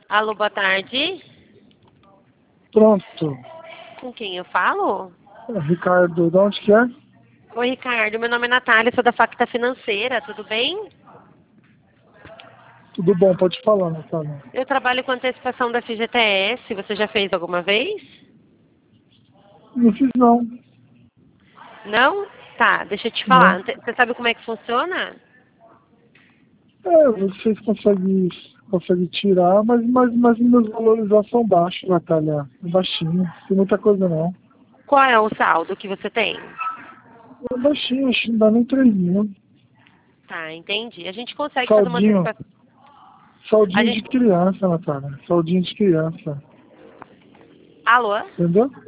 Alô, boa tarde. Pronto. Com quem eu falo? Ricardo, de onde que é? Oi, Ricardo. Meu nome é Natália, sou da Facta Financeira, tudo bem? Tudo bom, pode falar, Natália. Eu trabalho com antecipação da FGTS. Você já fez alguma vez? Não fiz não. Não? Tá, deixa eu te Não. falar. Você sabe como é que funciona? Vocês conseguem tirar, mas meus valores já são baixos, Natália. É baixinho. Não tem muita coisa não. Qual é o saldo que você tem? É baixinho, acho que não dá nem 3 mil. Tá, entendi. A gente consegue fazer uma Saldinho. antecipação. A Saldinho de gente... criança, Natália. Saldinho de criança. Alô? Entendeu?